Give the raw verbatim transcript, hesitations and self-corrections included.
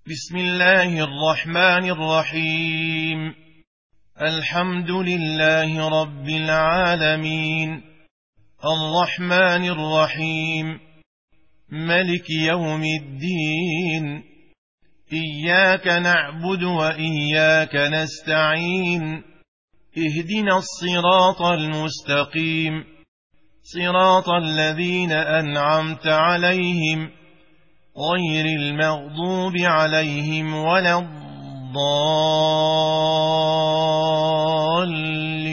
بسم الله الرحمن الرحيم. الحمد لله رب العالمين، الرحمن الرحيم، ملك يوم الدين. إياك نعبد وإياك نستعين، اهدنا الصراط المستقيم، صراط الذين أنعمت عليهم غير المغضوب عليهم ولا الضالين.